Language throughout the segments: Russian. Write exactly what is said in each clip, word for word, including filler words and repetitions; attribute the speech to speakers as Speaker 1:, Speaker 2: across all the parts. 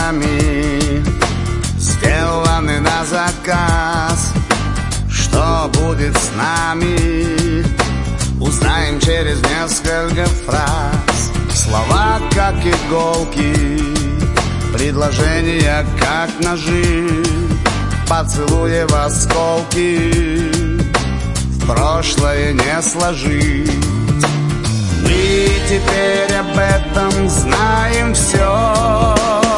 Speaker 1: руками, сделаны на заказ. Что будет с нами, узнаем через несколько фраз. Слова как иголки, предложения как ножи, поцелуи в осколки, в прошлое не сложить. Мы теперь об этом знаем все.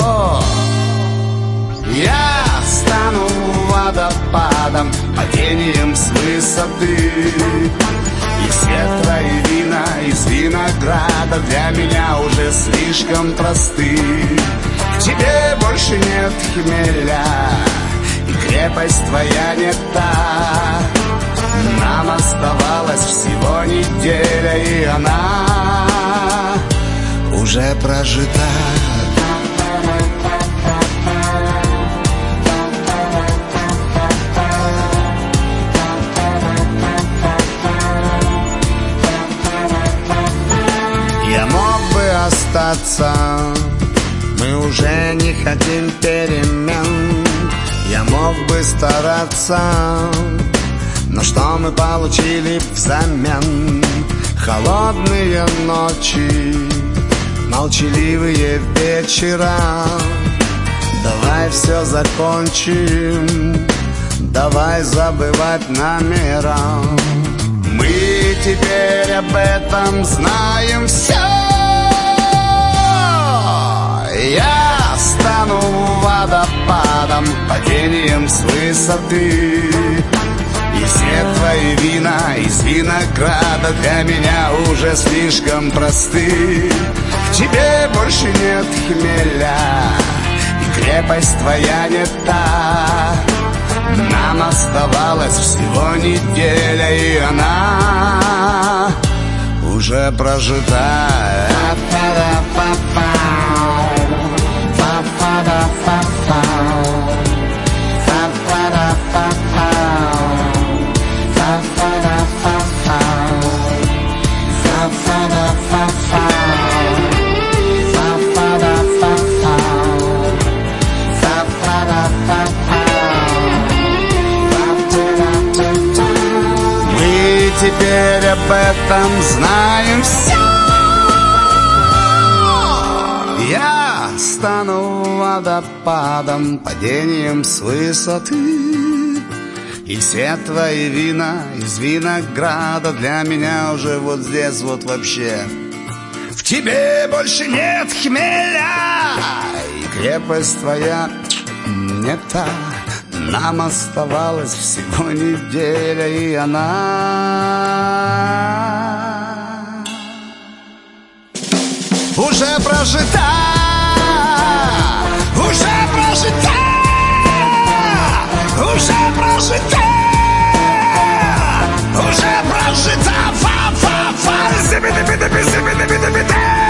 Speaker 1: Я стану водопадом, падением с высоты, и все твои вина из винограда для меня уже слишком просты. К тебе больше нет хмеля, и крепость твоя не та. Нам оставалась всего неделя, и она уже прожита. Я мог бы остаться, мы уже не хотим перемен. Я мог бы стараться, но что мы получили взамен? Холодные ночи, молчаливые вечера. Давай все закончим, давай забывать номера. Мы теперь об этом знаем все. Я стану водопадом, падением с высоты, и все твои вина из винограда для меня уже слишком просты. К тебе больше нет хмеля, и крепость твоя не та. Нам оставалась всего неделя, и она уже прожита. Теперь об этом знаем все. Я стану водопадом, падением с высоты, и все твои вина из винограда для меня уже вот здесь вот вообще. В тебе больше нет хмеля, и крепость твоя не та. Нам оставалась всего неделя, и она уже прожита, уже прожита, уже прожита, уже прожита. Фа-фа-фа, зиби-диби-диби-диби-диби-диби.